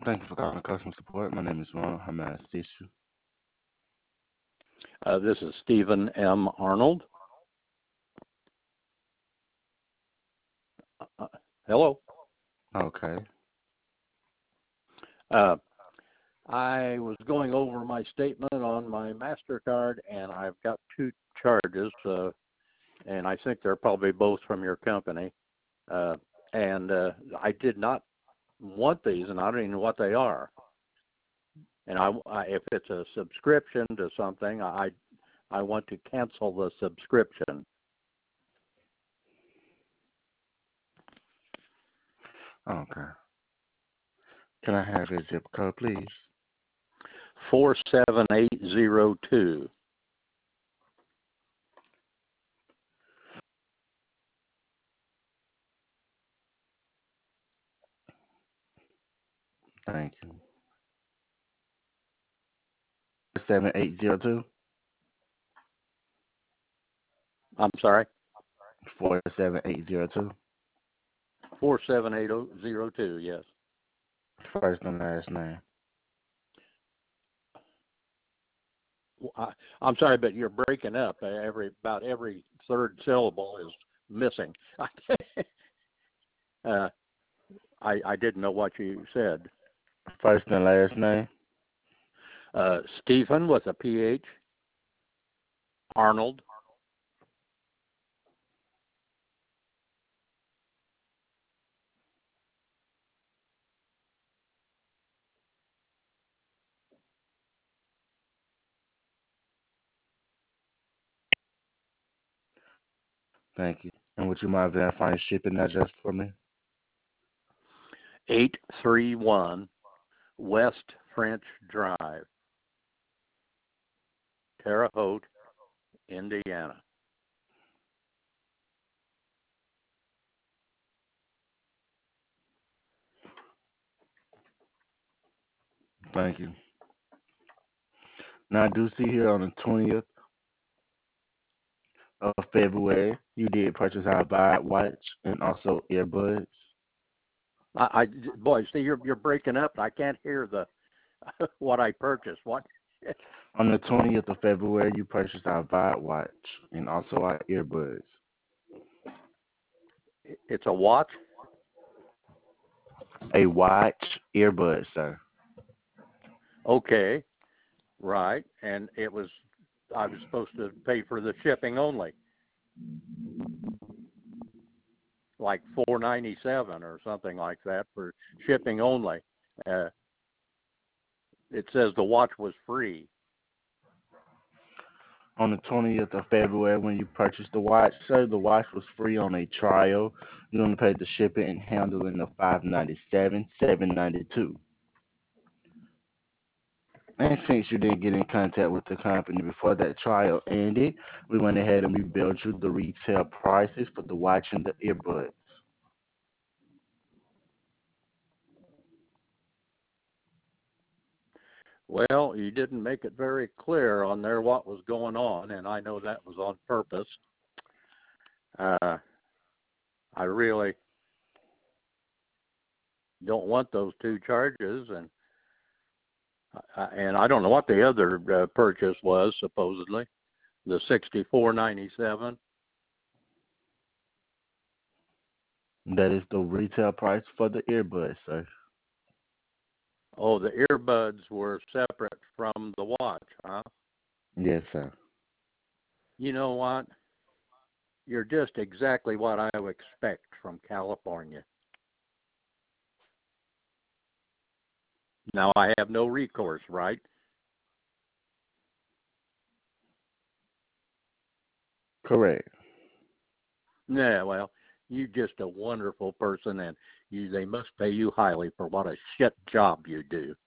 Thank you for calling customer support. My name is Ronald. How may I assist you? This is Stephen M. Arnold. Hello. Okay. I was going over my statement on my MasterCard, and I've got two charges, and I think they're probably both from your company. And I did not want these, and I don't even know what they are. And if it's a subscription to something, I want to cancel the subscription. Okay. Can I have your zip code, please? 47802. Thank you. 7802? I'm sorry? 47802? 47802, yes. First and last name. I'm sorry, but you're breaking up. About every third syllable is missing. I didn't know what you said. First and last name? Stephen with a PH. Arnold. Thank you. And would you mind verifying shipping address for me? 831 West French Drive, Terre Haute, Indiana. Thank you. Now, I do see here on the 20th of February, you did purchase our Vibe watch and also earbuds. Boy, see, you're breaking up. I can't hear what I purchased. What? On the 20th of February, you purchased our Vibe watch and also our earbuds. It's a watch? A watch, earbuds, sir. Okay, right. And I was supposed to pay for the shipping only, like $4.97 or something like that for shipping only. It says the watch was free. On the 20th of February, when you purchased the watch, sir, the watch was free on a trial. You only paid the shipping and handling of $597, $792. And since you didn't get in contact with the company before that trial ended, we went ahead and we billed you the retail prices for the watch and the earbuds. Well, you didn't make it very clear on there what was going on, and I know that was on purpose. I really don't want those two charges, and I don't know what the other purchase was, supposedly, the $64.97. That is the retail price for the earbuds, sir. Oh, the earbuds were separate from the watch, huh? Yes, sir. You know what? You're just exactly what I would expect from California. Now, I have no recourse, right? Correct. Yeah, well, you're just a wonderful person, and they must pay you highly for what a shit job you do.